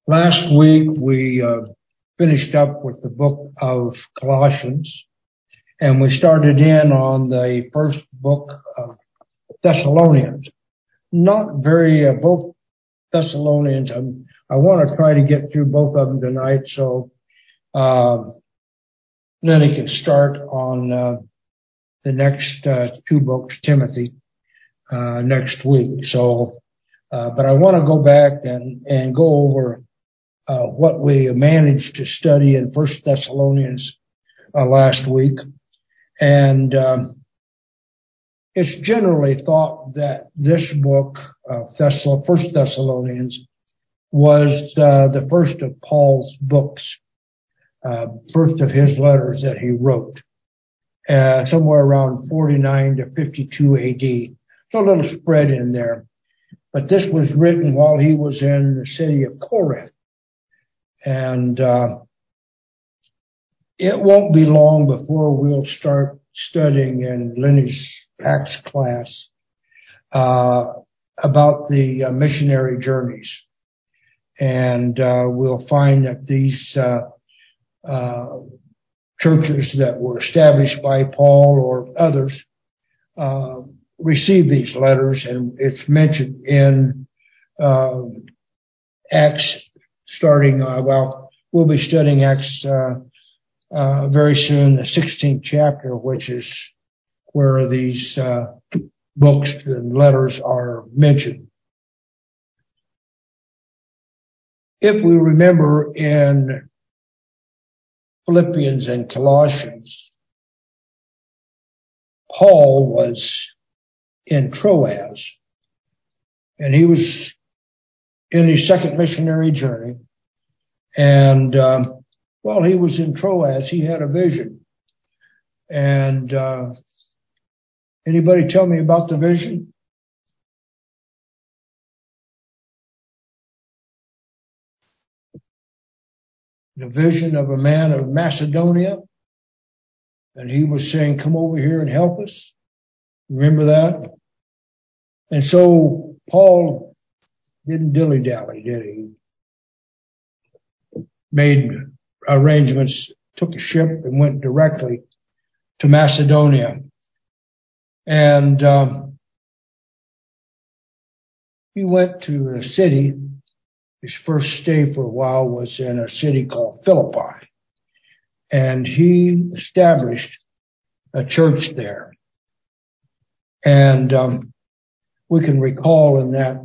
Last week we finished up with the book of Colossians, and we started in on the first book of Thessalonians. Not very, both Thessalonians, I want to try to get through both of them tonight, so Lenny can start on the next two books, Timothy, next week. So, but I want to go back and go over what we managed to study in First Thessalonians last week. And it's generally thought that this book, First Thessalonians, was the first of Paul's books, first of his letters that he wrote, somewhere around 49 to 52 AD. So a little spread in there. But this was written while he was in the city of Corinth. And it won't be long before we'll start studying in Lenny's Acts class about the missionary journeys. And we'll find that these churches that were established by Paul or others received these letters, and it's mentioned in Acts. Starting, we'll be studying Acts very soon, the 16th chapter, which is where these books and letters are mentioned. If we remember in Philippians and Colossians, Paul was in Troas, and he was in his second missionary journey. And while he was in Troas, he had a vision. And anybody tell me about the vision? The vision of a man of Macedonia. And he was saying, come over here and help us. Remember that? And so Paul didn't dilly-dally, did he? Made arrangements, took a ship and went directly to Macedonia. And he went to a city. His first stay for a while was in a city called Philippi. And he established a church there. And we can recall in that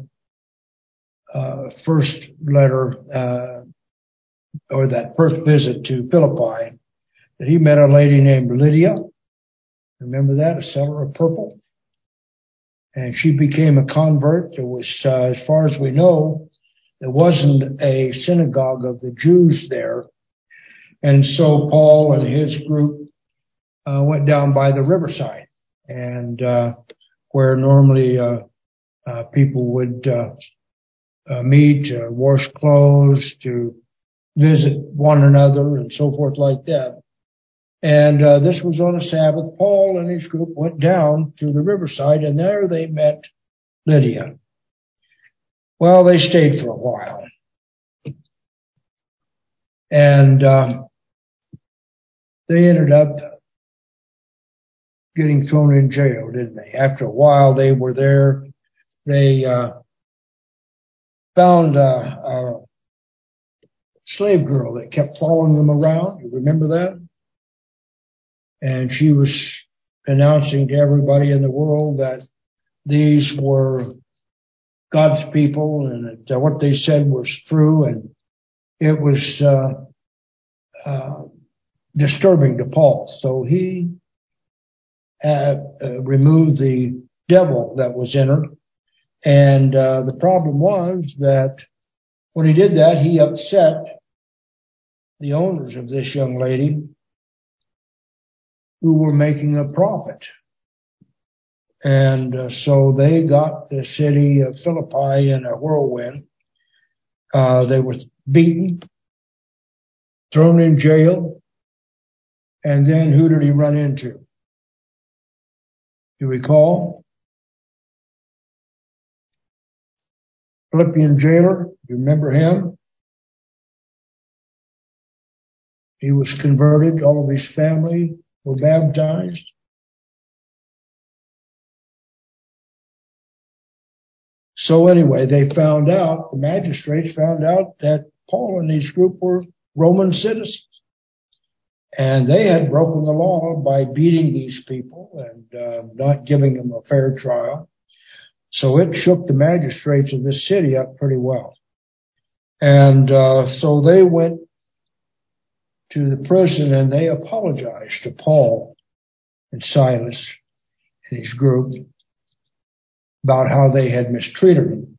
first letter, or that first visit to Philippi, that he met a lady named Lydia. Remember that? A seller of purple. And she became a convert. There was, as far as we know, there wasn't a synagogue of the Jews there. And so Paul and his group went down by the riverside, and where normally people would meet, wash clothes, to visit one another and so forth like that. And this was on a Sabbath. Paul and his group went down to the riverside, and there they met Lydia. Well, they stayed for a while. And they ended up getting thrown in jail, didn't they? After a while, they were there. They found a slave girl that kept following them around. You remember that? And she was announcing to everybody in the world that these were God's people and that what they said was true. And it was disturbing to Paul. So he removed the devil that was in her. And the problem was that when he did that, he upset the owners of this young lady, who were making a profit. And so they got the city of Philippi in a whirlwind. They were beaten, thrown in jail, and then who did he run into? You recall? Philippian jailer, you remember him? He was converted. All of his family were baptized. So anyway, the magistrates found out that Paul and his group were Roman citizens. And they had broken the law by beating these people and not giving them a fair trial. So it shook the magistrates of this city up pretty well. And so they went to the prison and they apologized to Paul and Silas and his group about how they had mistreated them.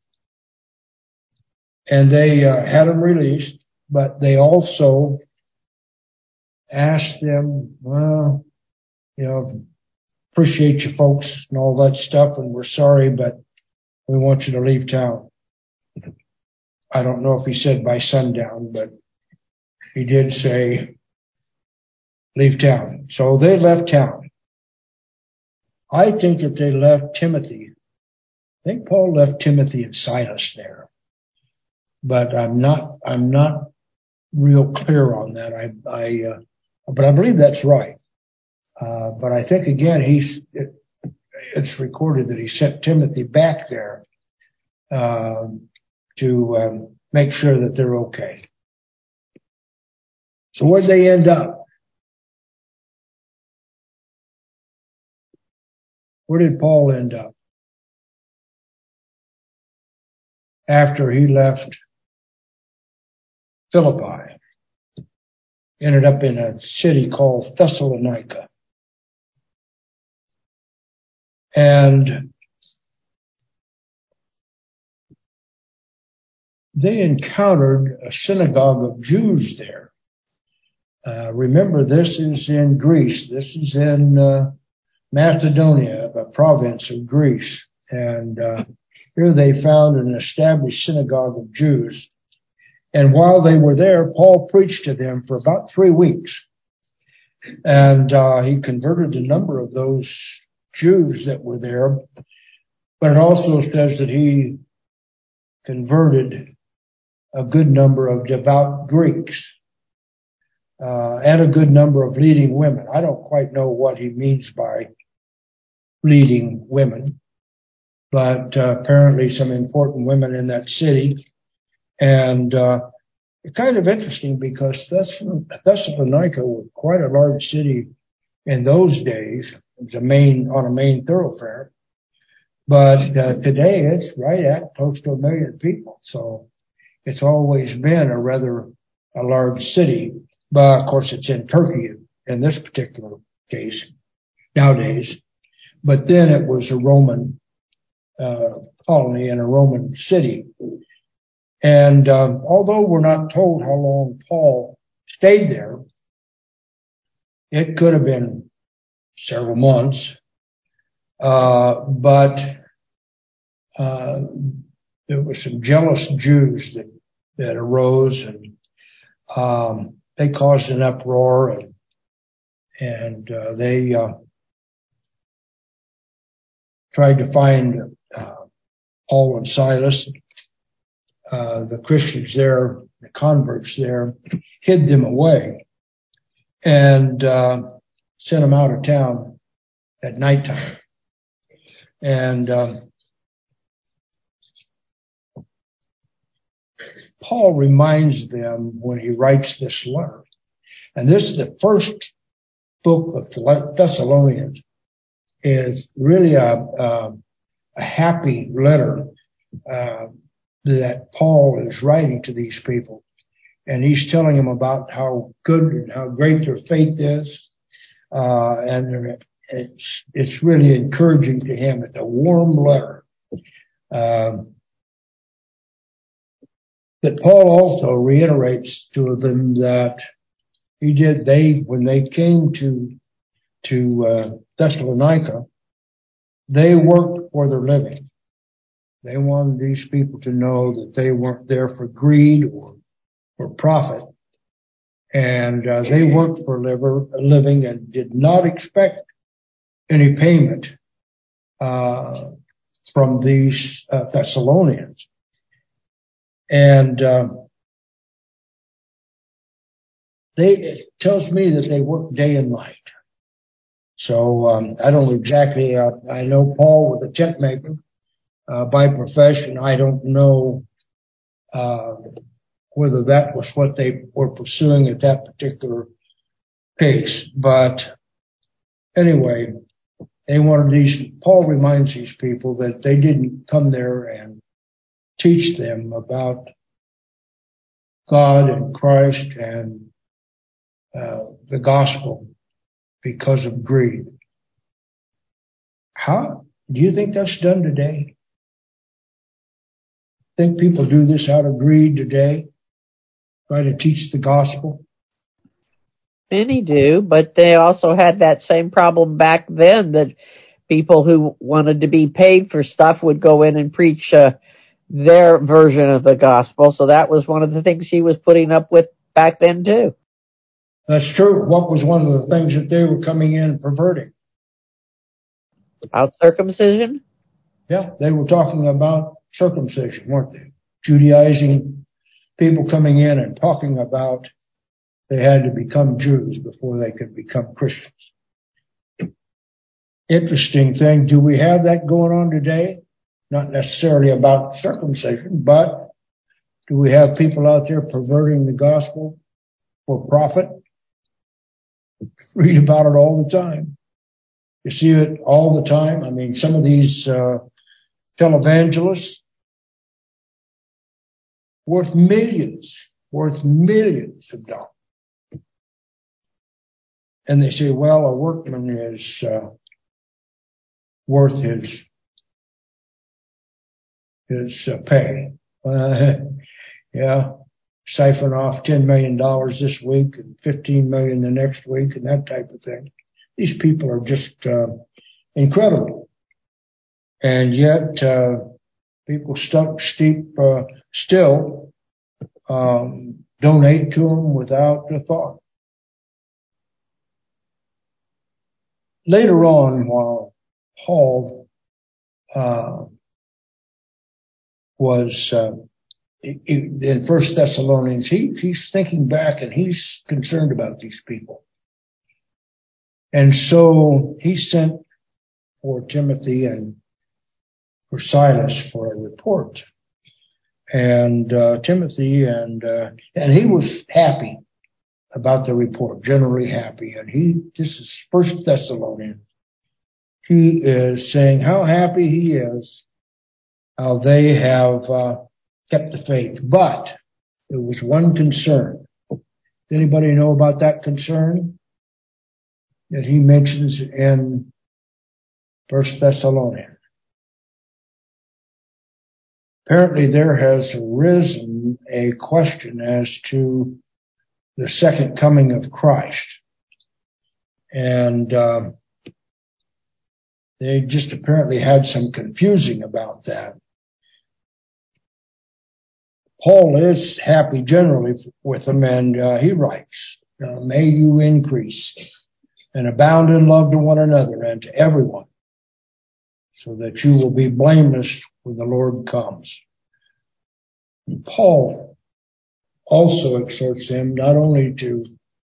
And they had them released, but they also asked them, well, appreciate you folks and all that stuff, and we're sorry, but we want you to leave town. I don't know if he said by sundown, but he did say, leave town. So they left town. I think that they left Timothy. I think Paul left Timothy and Silas there. But I'm not real clear on that. But I believe that's right. But I think again, it's recorded that he sent Timothy back there to make sure that they're okay. So where'd they end up? Where did Paul end up after he left Philippi? Ended up in a city called Thessalonica. And they encountered a synagogue of Jews there. Remember, this is in Greece. This is in Macedonia, a province of Greece. And here they found an established synagogue of Jews. And while they were there, Paul preached to them for about 3 weeks. And he converted a number of those Jews that were there. But it also says that he converted a good number of devout Greeks and a good number of leading women. I don't quite know what he means by leading women, but apparently some important women in that city. And it's kind of interesting because Thessalonica was quite a large city in those days. It was on a main thoroughfare. But today it's right at close to 1 million people. So it's always been a large city. But of course it's in Turkey in this particular case nowadays. But then it was a Roman colony and a Roman city. And although we're not told how long Paul stayed there, it could have been several months. But there were some jealous Jews that arose, and they caused an uproar, and they tried to find Paul and Silas. The Christians there, the converts there, hid them away and sent them out of town at nighttime. And Paul reminds them when he writes this letter, and this is the first book of Thessalonians, is really a happy letter that Paul is writing to these people. And he's telling them about how good and how great their faith is. And it's really encouraging to him. It's a warm letter. But Paul also reiterates to them that when they came to Thessalonica, they worked for their living. They wanted these people to know that they weren't there for greed or for profit. And they worked for a living and did not expect any payment from these Thessalonians. And it tells me that they work day and night. So I don't exactly, I know Paul was a tent maker by profession. I don't know whether that was what they were pursuing at that particular case. But anyway, Paul reminds these people that they didn't come there and teach them about God and Christ and the gospel because of greed. How do you think that's done today? Think people do this out of greed today? Try to teach the gospel? Many do, but they also had that same problem back then, that people who wanted to be paid for stuff would go in and preach their version of the gospel. So that was one of the things he was putting up with back then too. That's true. What was one of the things that they were coming in and perverting? About circumcision? Yeah, they were talking about circumcision, weren't they? Judaizing people coming in and talking about they had to become Jews before they could become Christians. Interesting thing. Do we have that going on today? Not necessarily about circumcision, but do we have people out there perverting the gospel for profit? Read about it all the time. You see it all the time. I mean, some of these televangelists worth millions of dollars. And they say, well, a workman is worth his pay. Yeah, siphon off $10 million this week and $15 million the next week and that type of thing. These people are just incredible. And yet people still donate to them without a thought. Later on, while Paul was in 1 Thessalonians, he's thinking back and he's concerned about these people. And so he sent for Timothy and for Silas for a report. And Timothy and he was happy about the report, generally happy. And this is 1 Thessalonians. He is saying how happy he is, how they have kept the faith. But there was one concern. Does anybody know about that concern that he mentions in 1 Thessalonians? Apparently there has arisen a question as to the second coming of Christ. And they just apparently had some confusing about that. Paul is happy generally with them, and he writes, may you increase and abound in love to one another and to everyone, so that you will be blameless when the Lord comes. And Paul also exhorts them not only to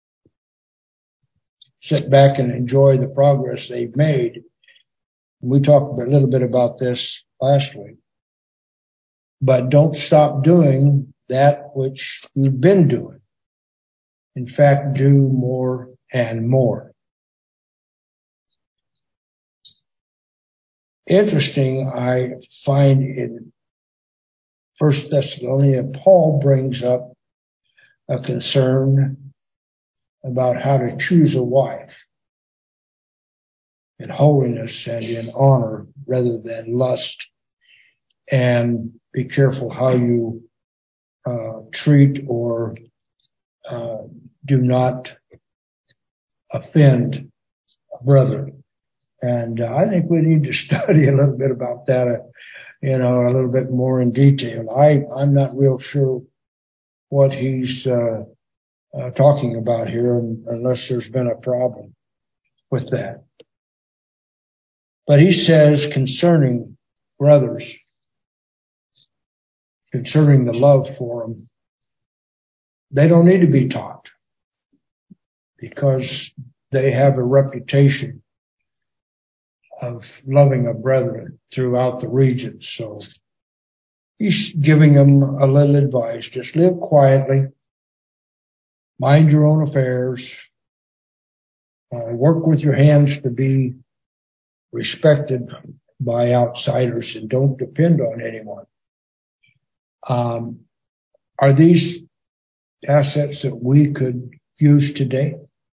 sit back and enjoy the progress they've made. We talked a little bit about this last week. But don't stop doing that which you've been doing. In fact, do more and more. Interesting, I find in 1 Thessalonians, Paul brings up a concern about how to choose a wife in holiness and in honor rather than lust, and be careful how you treat or do not offend a brother. And I think we need to study a little bit about that, a little bit more in detail. I'm not real sure what he's talking about here, unless there's been a problem with that. But he says concerning brothers, concerning the love for them, they don't need to be taught. because they have a reputation of loving a brethren throughout the region. So he's giving them a little advice. Just live quietly, mind your own affairs, work with your hands to be respected by outsiders, and don't depend on anyone. Are these assets that we could use today?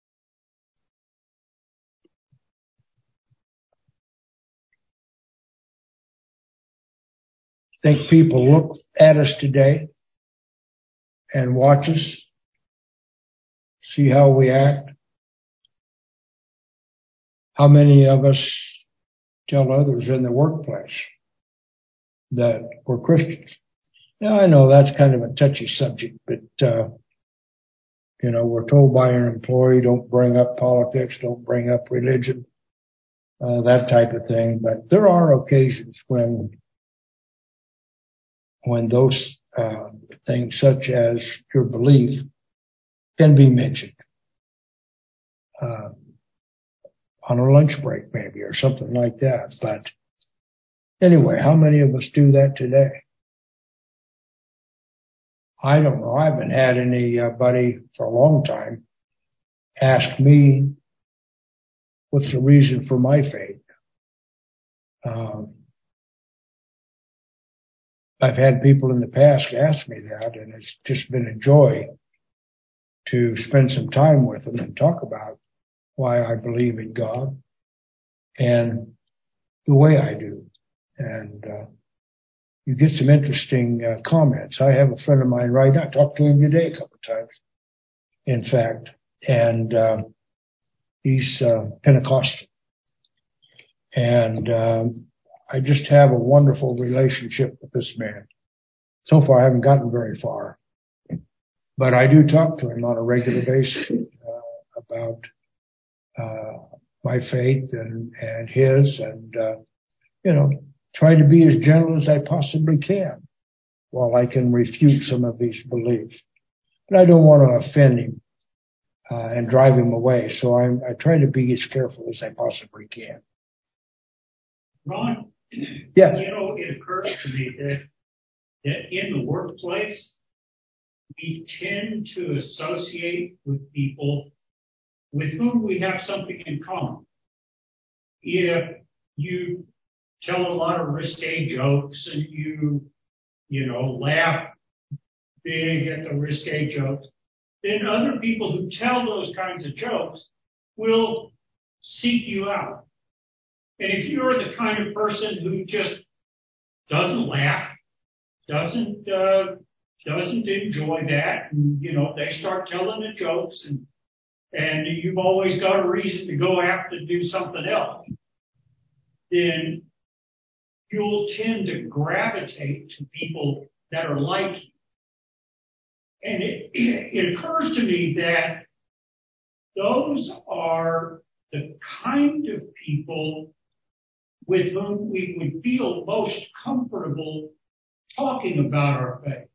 Think people look at us today and watch us, see how we act? How many of us tell others in the workplace that we're Christians? Now, I know that's kind of a touchy subject, but, we're told by an employee, don't bring up politics, don't bring up religion, that type of thing. But there are occasions when those things, such as your belief, can be mentioned on a lunch break maybe, or something like that. But anyway, how many of us do that today? I don't know. I haven't had anybody for a long time ask me what's the reason for my faith. I've had people in the past ask me that, and it's just been a joy to spend some time with them and talk about why I believe in God and the way I do. And you get some interesting comments. I have a friend of mine right now. I talked to him today a couple of times, in fact, and he's Pentecostal. And I just have a wonderful relationship with this man. So far, I haven't gotten very far, but I do talk to him on a regular basis about my faith and his, and try to be as gentle as I possibly can while I can refute some of these beliefs. But I don't want to offend him and drive him away, so I try to be as careful as I possibly can. Ron, yes. It occurs to me that in the workplace, we tend to associate with people with whom we have something in common. If you tell a lot of risque jokes and you laugh big at the risque jokes, then other people who tell those kinds of jokes will seek you out. And if you're the kind of person who just doesn't laugh, doesn't enjoy that, and they start telling the jokes, and you've always got a reason to go after to do something else, then you'll tend to gravitate to people that are like you. And it occurs to me that those are the kind of people with whom we would feel most comfortable talking about our faith.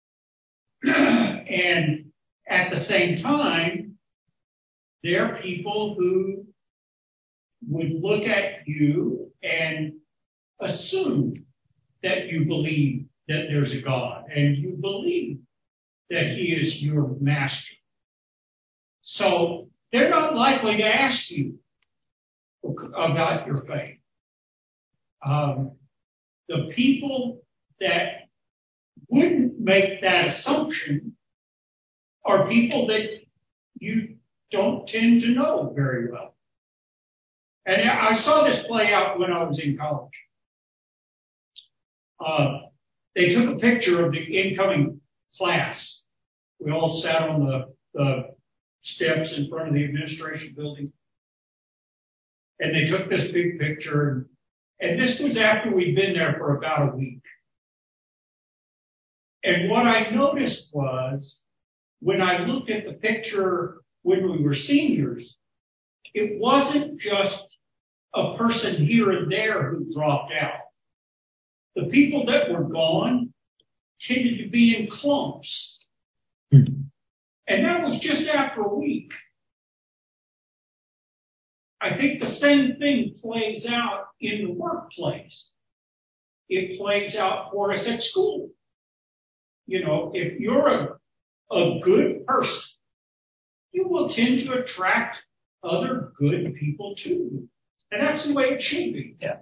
And at the same time, they're people who would look at you and assume that you believe that there's a God and you believe that He is your master. So they're not likely to ask you about your faith. The people that wouldn't make that assumption are people that you don't tend to know very well. And I saw this play out when I was in college. They took a picture of the incoming class. We all sat on the steps in front of the administration building. And they took this big picture. And this was after we'd been there for about a week. And what I noticed was, when I looked at the picture when we were seniors, it wasn't just a person here and there who dropped out. The people that were gone tended to be in clumps. And that was just after a week. I think the same thing plays out in the workplace. It plays out for us at school. You know, if you're a good person, you will tend to attract other good people to you. And that's the way it should be. Yeah.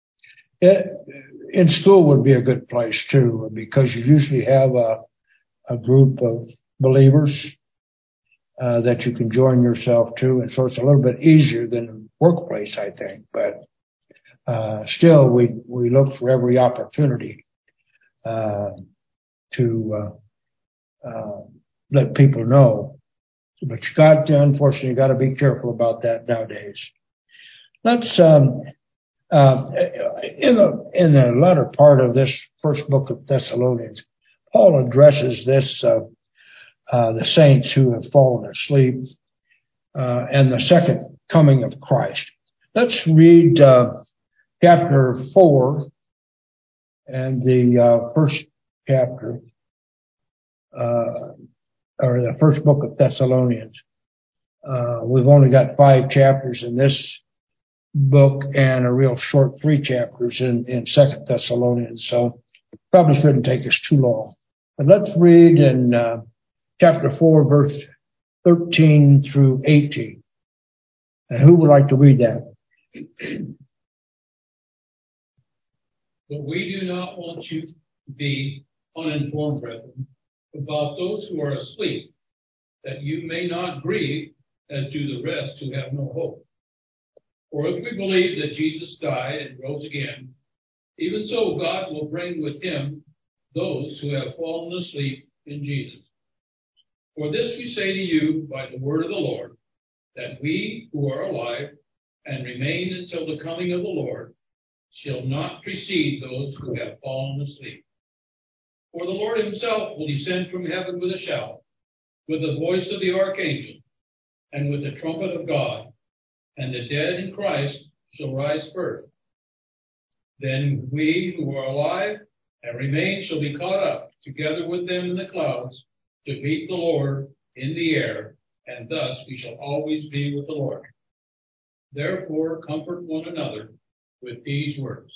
In school would be a good place too, because you usually have a group of believers that you can join yourself to, and so it's a little bit easier than the workplace, I think. But still, we look for every opportunity to let people know. But unfortunately, you got to be careful about that nowadays. Let's in the latter part of this first book of Thessalonians, Paul addresses this the saints who have fallen asleep and the second coming of Christ. Let's read chapter 4 and the first chapter, or the first book of Thessalonians. We've only got 5 chapters in this book and a real short 3 chapters in Second Thessalonians, so probably shouldn't take us too long. But let's read in chapter 4, verse 13 through 18. And who would like to read that? But we do not want you to be uninformed, brethren, about those who are asleep, that you may not grieve as do the rest who have no hope. For if we believe that Jesus died and rose again, even so God will bring with him those who have fallen asleep in Jesus. For this we say to you by the word of the Lord, that we who are alive and remain until the coming of the Lord shall not precede those who have fallen asleep. For the Lord himself will descend from heaven with a shout, with the voice of the archangel, and with the trumpet of God, and the dead in Christ shall rise first. Then we who are alive and remain shall be caught up together with them in the clouds to meet the Lord in the air, and thus we shall always be with the Lord. Therefore comfort one another with these words.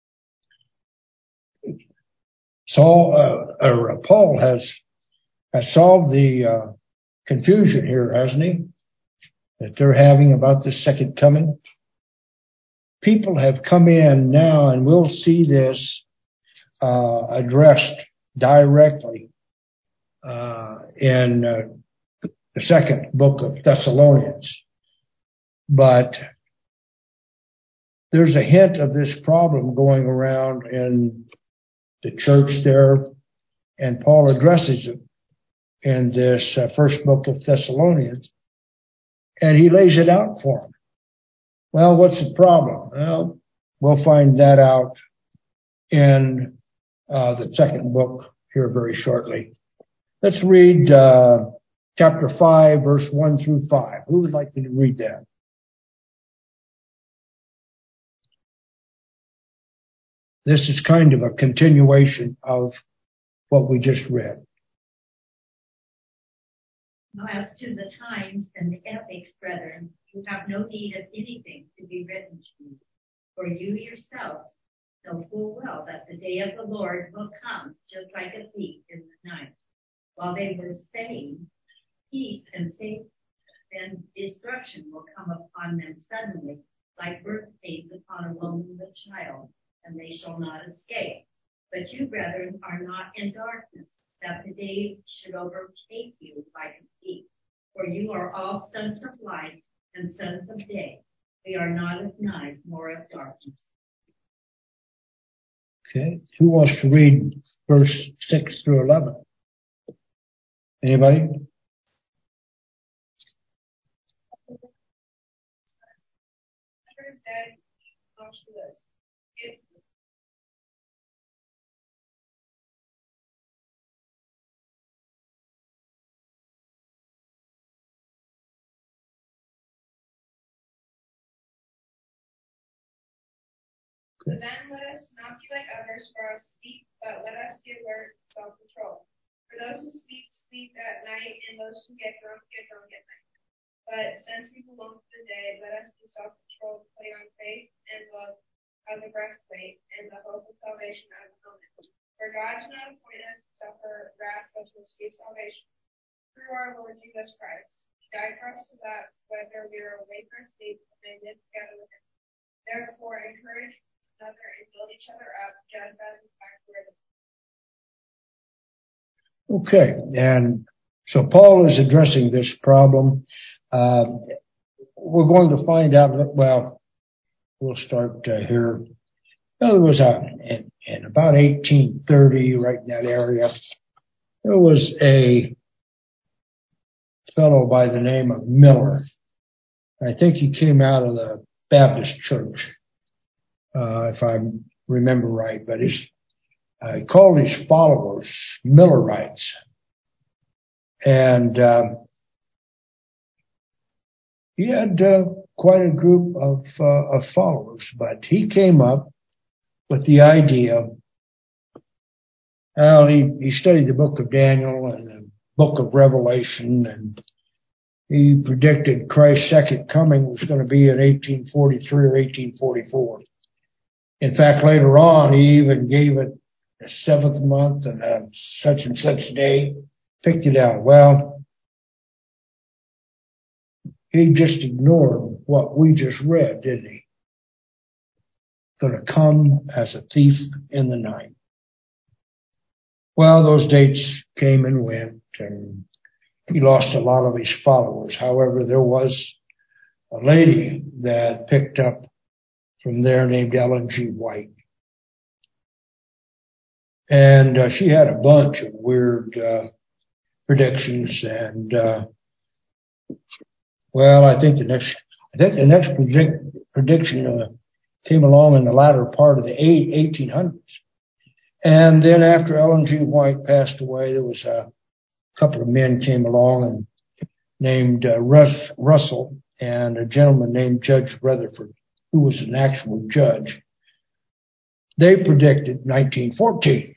Paul has solved the confusion here, hasn't he? That they're having about the second coming. People have come in now, and we'll see this addressed directly in the second book of Thessalonians. But there's a hint of this problem going around in the church there, and Paul addresses it in this first book of Thessalonians, and he lays it out for them. Well, what's the problem? Well, we'll find that out in the second book here very shortly. Let's read chapter 5, verse 1 through 5. Who would like to read that? This is kind of a continuation of what we just read. Now, as to the times and the epochs, brethren, you have no need of anything to be written to you. For you yourselves know full well that the day of the Lord will come just like a thief in the night. While they were saying peace and safety, then destruction will come upon them suddenly, like birth pains upon a woman with child, and they shall not escape. But you, brethren, are not in darkness, that the day should overtake you like a thief. For you are all sons of light and sons of day. We are not of night nor of darkness. Okay. Who wants to read verse 6 through 11? Anybody? Then let us not be like others who are asleep, but let us be alert and self-control. For those who sleep, sleep at night, and those who get drunk at night. But since we belong to the day, let us be self-controlled, putting on faith and love as a breastplate, and the hope of salvation as a helmet. For God did not appoint us to suffer wrath, but to receive salvation through our Lord Jesus Christ. He died for us so that whether we are awake or asleep, we may live together with him. Therefore, encourage one another and build each other up, just as in fact we are. Okay, and so Paul is addressing this problem. We're going to find out, well, we'll start here. There was in about 1830, right in that area, there was a fellow by the name of Miller. I think he came out of the Baptist church, if I remember right, but he called his followers Millerites. And he had quite a group of followers, but he came up with the idea. Well, he studied the book of Daniel and the book of Revelation, and he predicted Christ's second coming was going to be in 1843 or 1844. In fact, later on, he even gave it a seventh month and such and such day, picked it out. Well, he just ignored what we just read, didn't he? Going to come as a thief in the night. Well, those dates came and went, and he lost a lot of his followers. However, there was a lady that picked up from there named Ellen G. White. And she had a bunch of weird predictions, and well, I think the next prediction came along in the latter part of the 1800s. And then after Ellen G. White passed away, there was a couple of men came along and named Russell and a gentleman named Judge Rutherford, who was an actual judge. They predicted 1914.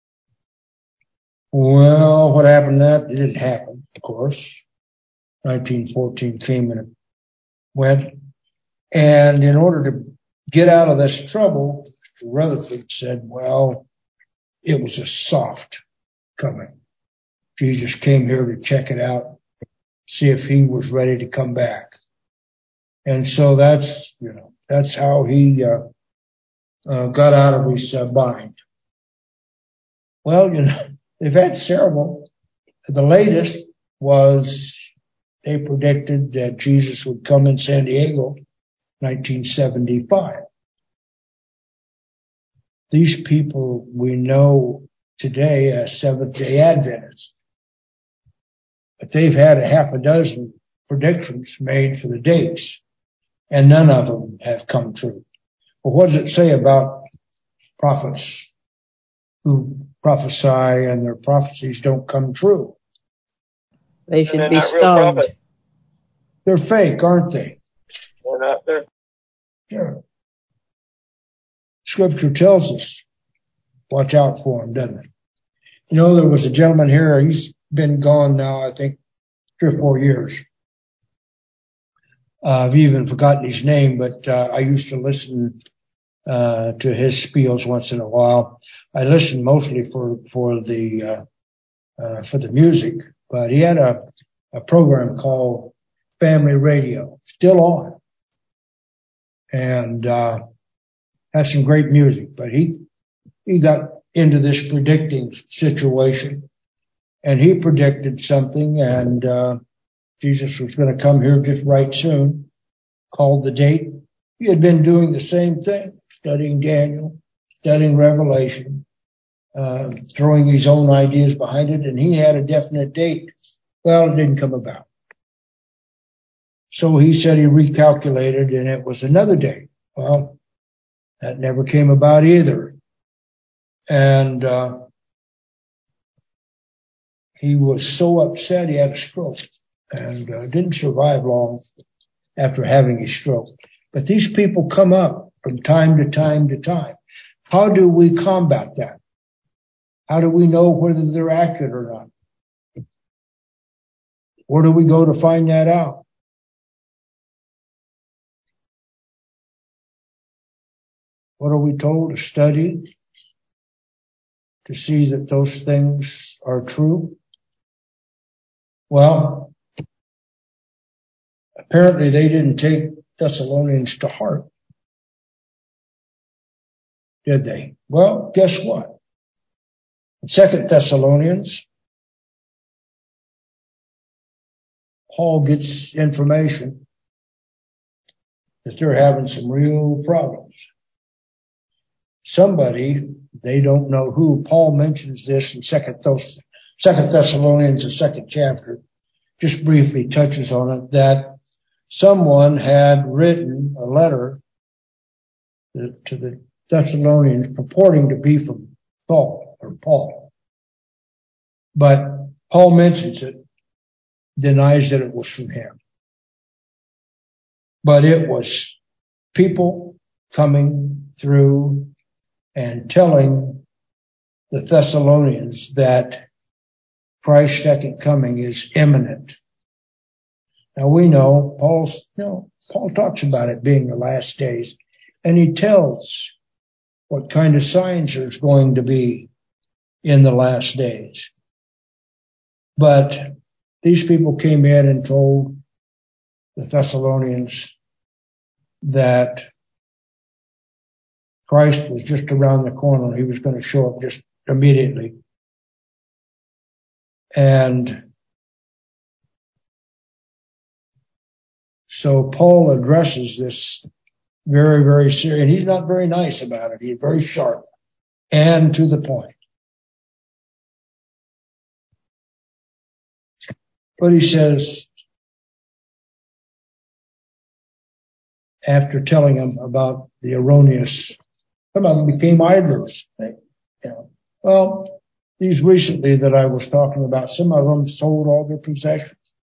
Well, what happened that? It didn't happen, of course. 1914 came and went. And in order to get out of this trouble, Rutherford said, well, it was a soft coming. Jesus came here to check it out, see if he was ready to come back. And so that's how he got out of his bind. Well, they've had several. The latest was they predicted that Jesus would come in San Diego, 1975. These people we know today as Seventh-day Adventists. But they've had a half a dozen predictions made for the dates, and none of them have come true. But what does it say about prophets who prophesy and their prophecies don't come true? They should be stoned. They're fake, aren't they? They're not there. Sure. Scripture tells us, watch out for them, doesn't it? There was a gentleman here, he's been gone now, I think, 3 or 4 years. I've even forgotten his name, but I used to listen to his spiels once in a while. I listened mostly for the music, but he had a program called Family Radio, still on, and had some great music. But he got into this predicting situation, and he predicted something, and Jesus was going to come here just right soon, called the date. He had been doing the same thing, studying Daniel, studying Revelation, throwing his own ideas behind it, and he had a definite date. Well, it didn't come about. So he said he recalculated, and it was another date. Well, that never came about either. And he was so upset he had a stroke, and didn't survive long after having a stroke. But these people come up from time to time to time. How do we combat that? How do we know whether they're accurate or not? Where do we go to find that out? what are we told? To study, to see that those things are true. Well, apparently they didn't take Thessalonians to heart, did they? Well, guess what? In 2 Thessalonians, Paul gets information that they're having some real problems. Somebody, they don't know who, Paul mentions this in 2 Thessalonians, the 2nd chapter, just briefly touches on it, that someone had written a letter to the Thessalonians purporting to be from Paul. But Paul mentions it, denies that it was from him. But it was people coming through and telling the Thessalonians that Christ's second coming is imminent. Now we know Paul talks about it being the last days, and he tells what kind of signs there's going to be in the last days. But these people came in and told the Thessalonians that Christ was just around the corner. He was going to show up just immediately. And so Paul addresses this very, very serious. And he's not very nice about it. He's very sharp and to the point. But he says, after telling them about the erroneous, some of them became idlers. Well, these recently that I was talking about, some of them sold all their possessions,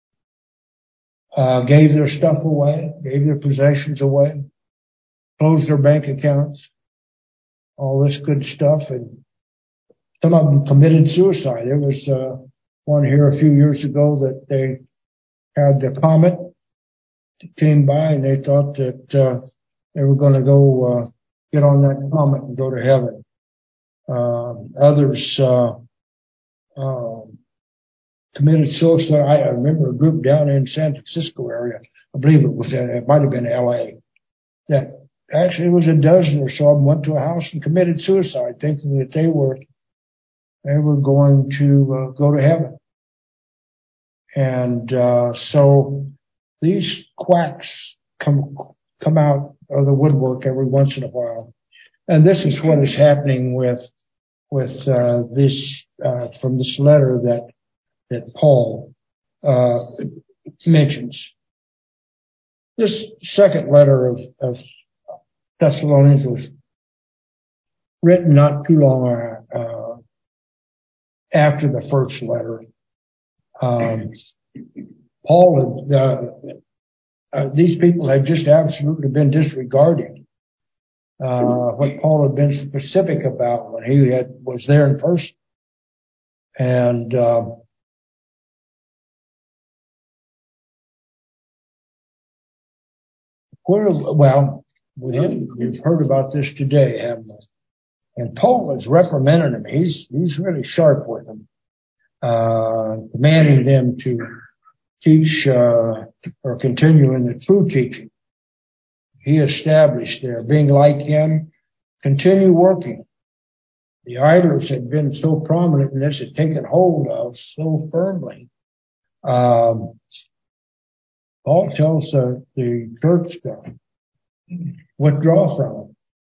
gave their stuff away, gave their possessions away, closed their bank accounts, all this good stuff, and some of them committed suicide. There was one here a few years ago that they had the comet that came by, and they thought that they were going to go get on that comet and go to heaven. Others committed suicide. I remember a group down in San Francisco area. I believe it might have been LA. That actually it was a dozen or so of them went to a house and committed suicide, thinking that they were going to go to heaven. And so these quacks come out of the woodwork every once in a while, and this is what is happening with this from this letter that Paul mentions. This second letter of Thessalonians was written not too long after the first letter. Paul had, these people had just absolutely been disregarding what Paul had been specific about when he was there in person. And we've heard about this today, haven't we? And Paul is reprimanding him. He's really sharp with them, demanding them to teach or continue in the true teaching he established there, being like him, continue working. The idlers had been so prominent in this, had taken hold of so firmly. Paul tells the church to withdraw from them.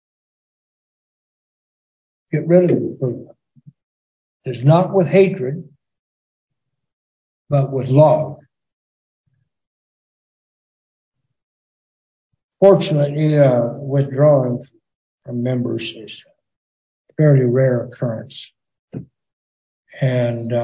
Get rid of them. It's not with hatred, but with love. Fortunately, withdrawing from members is a fairly rare occurrence. And,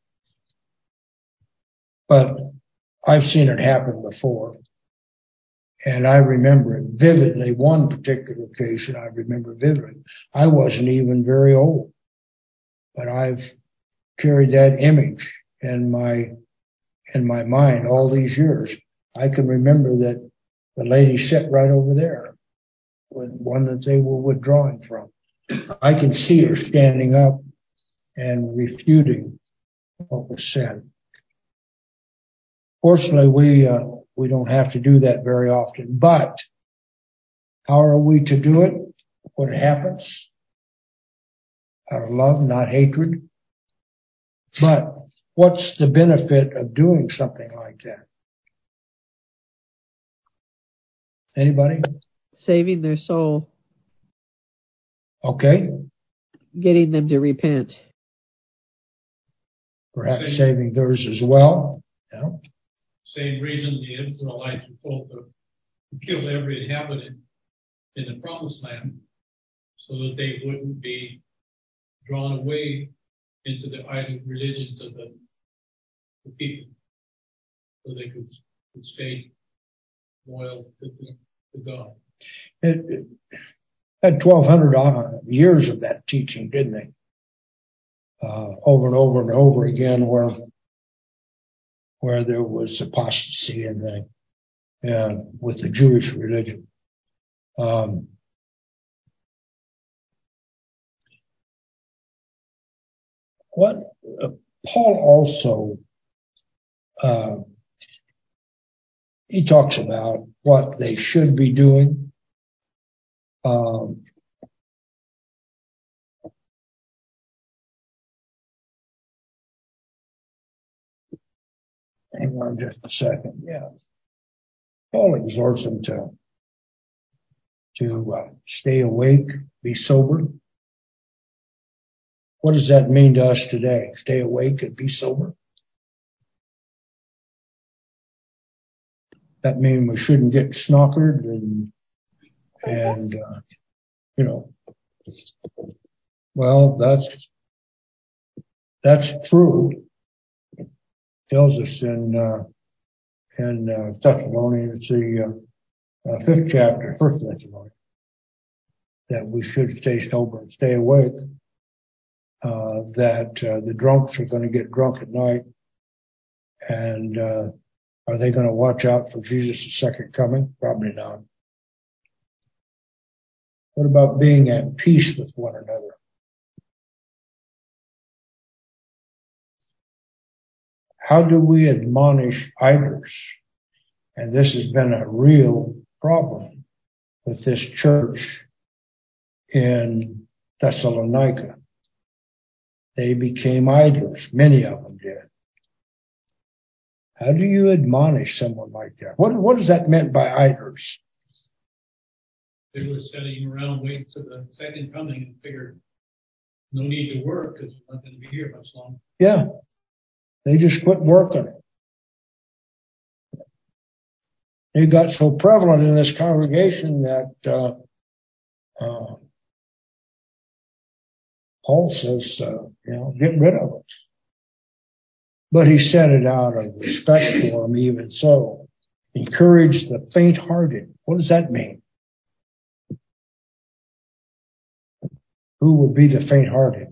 but I've seen it happen before. And I remember it vividly. One particular occasion I remember vividly. I wasn't even very old, but I've carried that image in my mind all these years. I can remember that the lady sat right over there one that they were withdrawing from. I can see her standing up and refuting what was said. Fortunately, we don't have to do that very often. But how are we to do it when it happens? Out of love, not hatred. But what's the benefit of doing something like that? Anybody? Saving their soul. Okay. Getting them to repent. Perhaps saving theirs as well. Yeah. Same reason the Israelites were told to kill every inhabitant in the promised land so that they wouldn't be drawn away into the idol religions of the people, so they could stay loyal to God. It had 1,200 years of that teaching, didn't they? Over and over and over again, where there was apostasy with the Jewish religion. Paul also he talks about what they should be doing. Hang on just a second. Yeah. Paul exhorts them to stay awake, be sober. What does that mean to us today? Stay awake and be sober? That means we shouldn't get snockered and well, that's true. It tells us in Thessalonians, the 5th chapter, 1 Thessalonians, that we should stay sober and stay awake. That the drunks are going to get drunk at night, and are they going to watch out for Jesus' second coming? Probably not. What about being at peace with one another? How do we admonish idlers? And this has been a real problem with this church in Thessalonica. They became idlers. Many of them did. How do you admonish someone like that? What does that mean by idlers? They were sitting around waiting for the second coming and figured no need to work because we're not going to be here much longer. Yeah. They just quit working. It got so prevalent in this congregation that Paul says, get rid of it. But he said it out of respect for them, even so. Encourage the faint-hearted. What does that mean? Who would be the faint-hearted?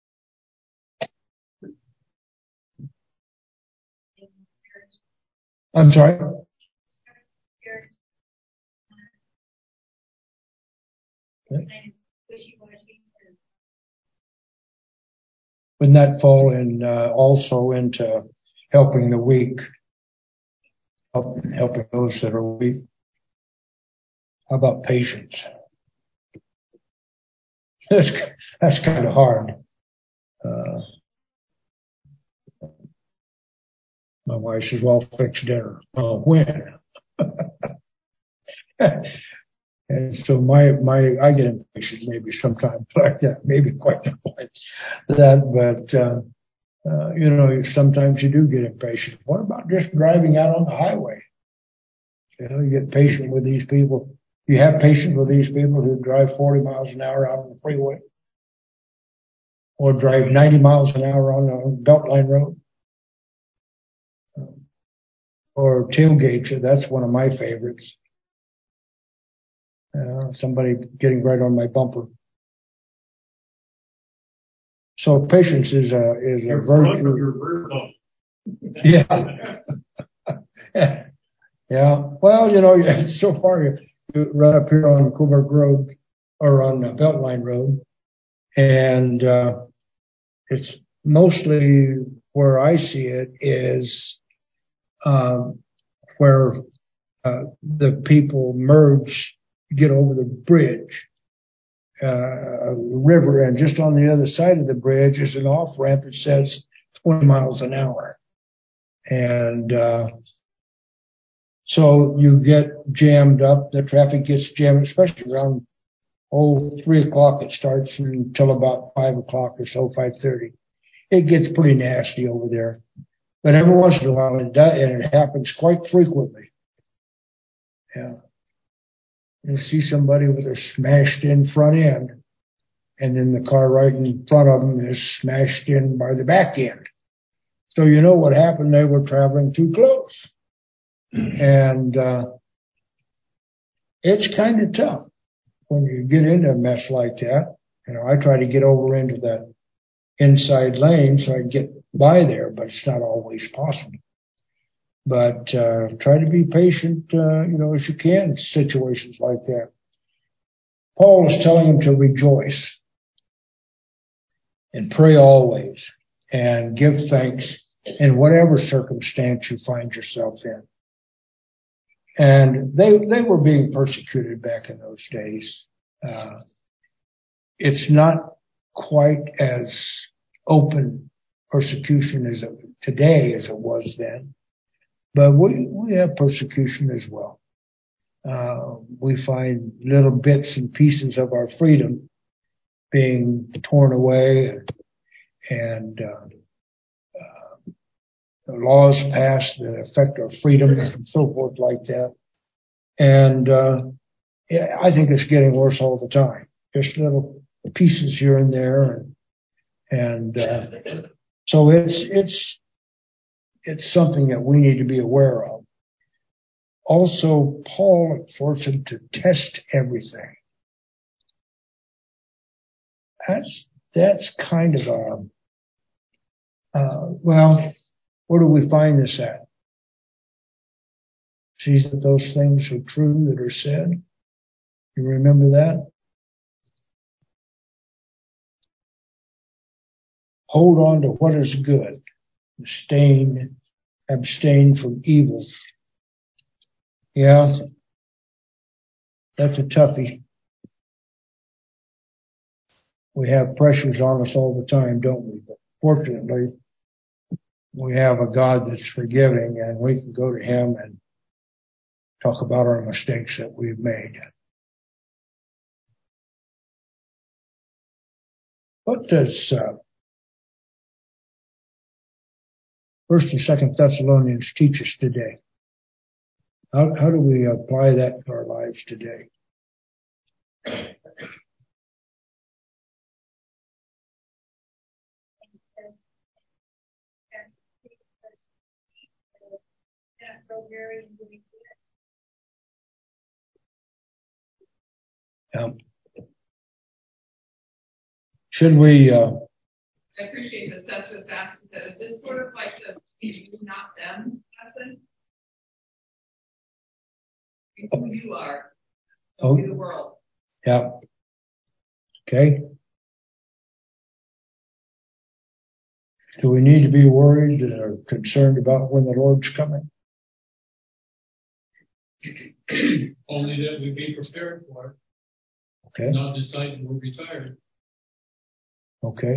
I'm sorry? Wouldn't that fall in also into helping the weak, helping those that are weak? How about patience? That's kind of hard. My wife says, "Well, fix dinner." Oh, when? And so I get impatient maybe sometimes like that, maybe quite like that, but sometimes you do get impatient. What about just driving out on the highway? You get patient with these people. You have patience with these people who drive 40 miles an hour out on the freeway or drive 90 miles an hour on the Beltline Road or tailgate. That's one of my favorites. Somebody getting right on my bumper. So patience is a virtue. Yeah. Yeah. Well, so far right up here on Coburg Road, or on Beltline Road. And it's mostly where I see it is where the people merge, get over the bridge, river, and just on the other side of the bridge is an off ramp that says 20 miles an hour. And so you get jammed up, the traffic gets jammed, especially around 3 o'clock it starts until about 5 o'clock or so, 5:30. It gets pretty nasty over there. But every once in a while it does, and it happens quite frequently. Yeah. You see somebody with a smashed in front end, and then the car right in front of them is smashed in by the back end. So you know what happened? They were traveling too close. And it's kind of tough when you get into a mess like that. You know, I try to get over into the inside lane so I can get by there, but it's not always possible. But try to be patient, as you can in situations like that. Paul is telling them to rejoice and pray always and give thanks in whatever circumstance you find yourself in. And they were being persecuted back in those days. It's not quite as open persecution as today as it was then, but we have persecution as well. We find little bits and pieces of our freedom being torn away, and laws passed that affect our freedom and so forth like that. And I think it's getting worse all the time. Just little pieces here and there, and so it's something that we need to be aware of. Also, Paul forced him to test everything. That's kind of where do we find this at? See that those things are true that are said. You remember that? Hold on to what is good. Abstain from evil. Yeah, that's a toughie. We have pressures on us all the time, don't we? But fortunately, we have a God that's forgiving, and we can go to Him and talk about our mistakes that we've made. What does 1st and 2nd Thessalonians teach us today? How do we apply that to our lives today? Should we? I appreciate the census asked that. Is this sort of like the you, not them lesson? Who you are, don't be the world. Yeah. Okay. Do we need to be worried or concerned about when the Lord's coming? Only that we be prepared for it. Okay. Not decide we're retired. Okay.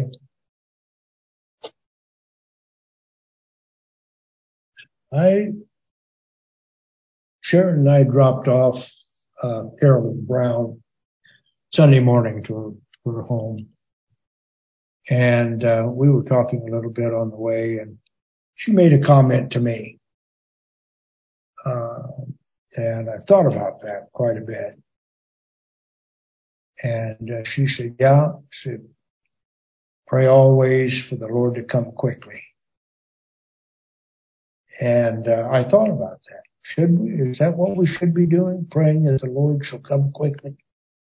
Sharon and I dropped off Carolyn Brown Sunday morning to her home. And we were talking a little bit on the way, and she made a comment to me. And I've thought about that quite a bit. And she said, pray always for the Lord to come quickly. And I thought about that. Should we? Is that what we should be doing? Praying that the Lord shall come quickly?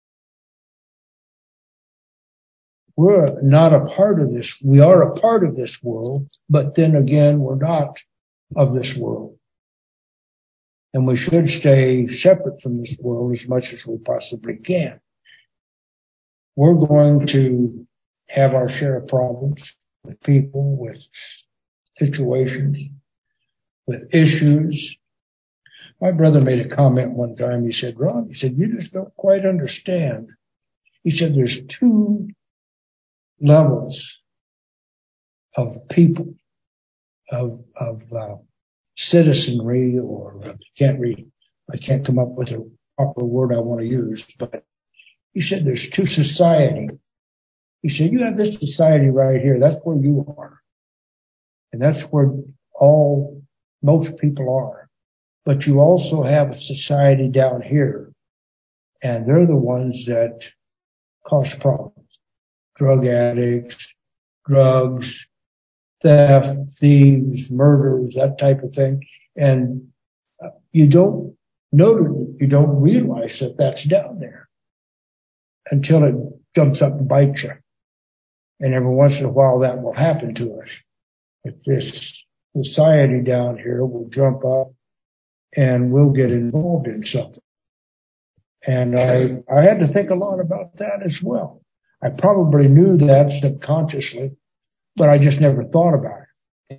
We're not a part of this. We are a part of this world, but then again, we're not of this world. and we should stay separate from this world as much as we possibly can. We're going to have our share of problems with people, with situations, with issues. My brother made a comment one time. He said, Ron, he said, you just don't quite understand. He said, there's two levels of people, of citizenry, or I can't come up with a proper word I want to use, but he said there's two society. He said, you have this society right here. That's where you are. And that's where most people are. But you also have a society down here. And they're the ones that cause problems. Drug addicts, drugs, theft, thieves, murders, that type of thing. And you don't realize that that's down there until it jumps up and bites you. And every once in a while that will happen to us. But this society down here will jump up and we'll get involved in something. And I had to think a lot about that as well. I probably knew that subconsciously, but I just never thought about it.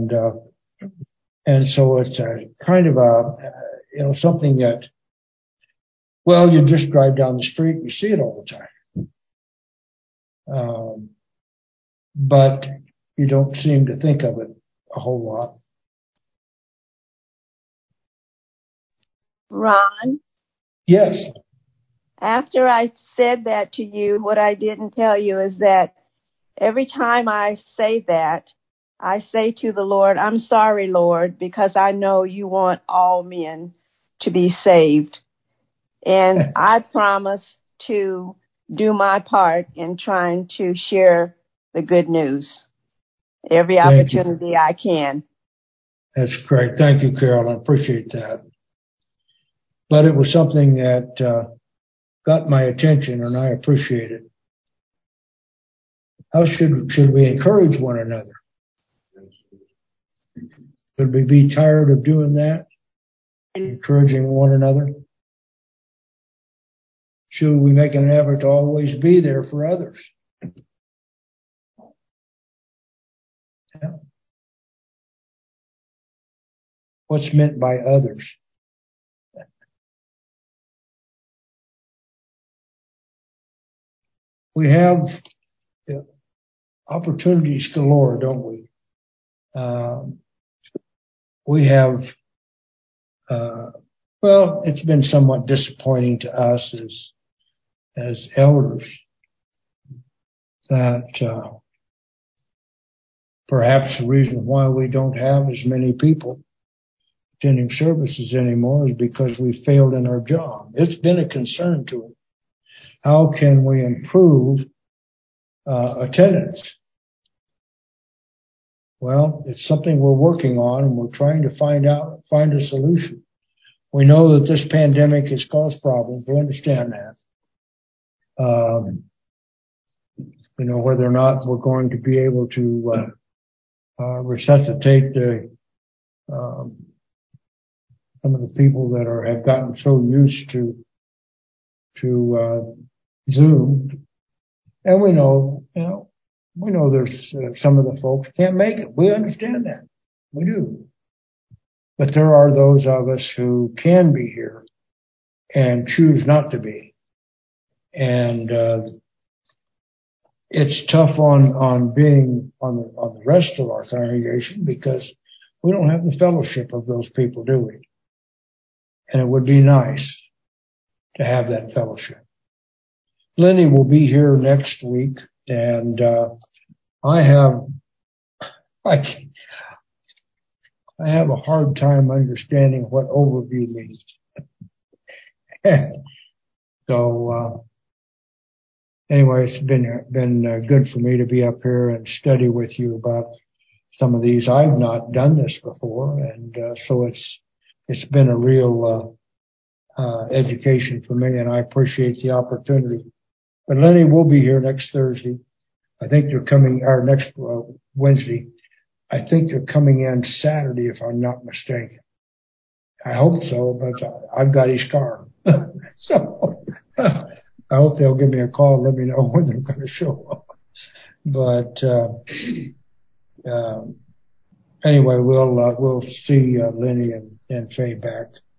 And so it's a kind of something that, well, you just drive down the street and you see it all the time. But you don't seem to think of it a whole lot. Ron? Yes. After I said that to you, what I didn't tell you is that every time I say that, I say to the Lord, I'm sorry, Lord, because I know you want all men to be saved. And I promise to do my part in trying to share the good news every opportunity I can. That's great. Thank you, Carol. I appreciate that. But it was something that got my attention, and I appreciate it. How should we encourage one another? Should we be tired of doing that? Encouraging one another? Should we make an effort to always be there for others? Yeah. What's meant by others? We have opportunities galore, don't we? We have, it's been somewhat disappointing to us as elders that perhaps the reason why we don't have as many people attending services anymore is because we failed in our job. It's been a concern to us. How can we improve attendance? Well, it's something we're working on, and we're trying to find a solution. We know that this pandemic has caused problems. We understand that. Whether or not we're going to be able to resuscitate some of the people that have gotten so used to Zoom, and we know there's some of the folks can't make it. We understand that. We do. But there are those of us who can be here and choose not to be. And it's tough on being on the rest of our congregation because we don't have the fellowship of those people, do we? And it would be nice to have that fellowship. Lenny will be here next week, and I have a hard time understanding what overview means. So anyway, it's been good for me to be up here and study with you about some of these. I've not done this before, and so it's been a real education for me, and I appreciate the opportunity. But Lenny will be here next Thursday. I think they're coming, or next Wednesday. I think they're coming in Saturday, if I'm not mistaken. I hope so, but I've got his car. So I hope they'll give me a call and let me know when they're going to show up. But anyway, we'll see Lenny and Faye back